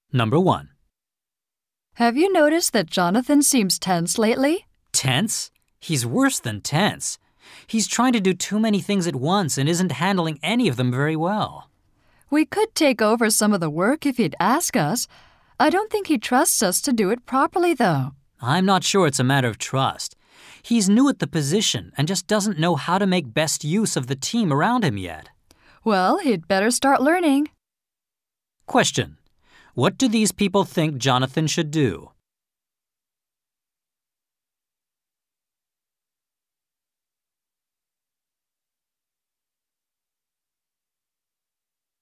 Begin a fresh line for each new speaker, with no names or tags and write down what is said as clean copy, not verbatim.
Number 1.
Have you noticed that Jonathan seems tense lately?
Tense? He's worse than tense. He's trying to do too many things at once and isn't handling any of them very well.
We could take over some of the work if he'd ask us. I don't think he trusts us to do it properly, though.
I'm not sure it's a matter of trust. He's new at the position and just doesn't know how to make best use of the team around him yet.
Well, he'd better start learning.
Question. What do these people think Jonathan should do?